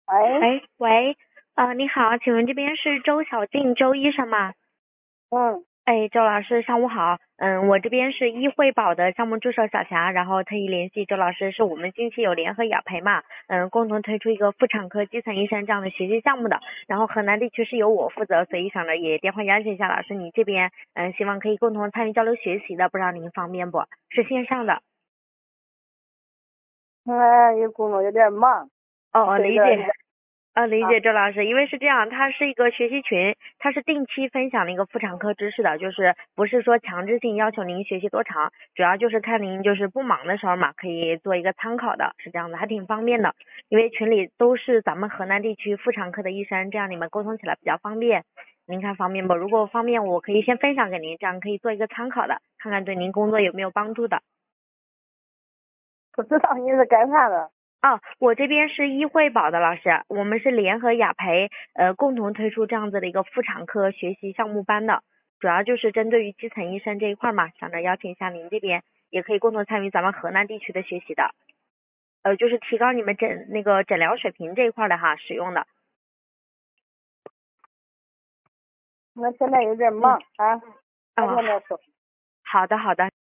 喂， 哎，喂，你好，请问这边是周小静周医生吗？ 嗯， 哎，周老师，上午好。我这边是医惠保的项目助手小霞，然后特意联系周老师，是我们近期有联合雅培嘛，共同推出一个妇产科基层医生这样的学习项目的，然后河南地区是由我负责，所以想着也电话邀请一下老师，你这边希望可以共同参与交流学习的，不知道您方便不？是线上的。 现在有工作有点忙， 哦，理解。 这个理解周老师，因为是这样，它是一个学习群，它是定期分享的一个妇产科知识的，就是不是说强制性要求您学习多长，主要就是看您就是不忙的时候嘛，可以做一个参考的，是这样的，还挺方便的，因为群里都是咱们河南地区妇产科的医生，这样你们沟通起来比较方便，您看方便不？如果方便，我可以先分享给您，这样可以做一个参考的，看看对您工作有没有帮助的。 不知道你是干啥的。 哦，我这边是医惠保的老师，我们是联合雅培共同推出这样子的一个妇产科学习项目班的，主要就是针对于基层医生这一块嘛，想着邀请一下您这边，也可以共同参与咱们河南地区的学习的，就是提高你们诊疗水平这一块的哈，使用的。 我现在有点嗯， 忙啊，改哦， 天再说。 好的好的。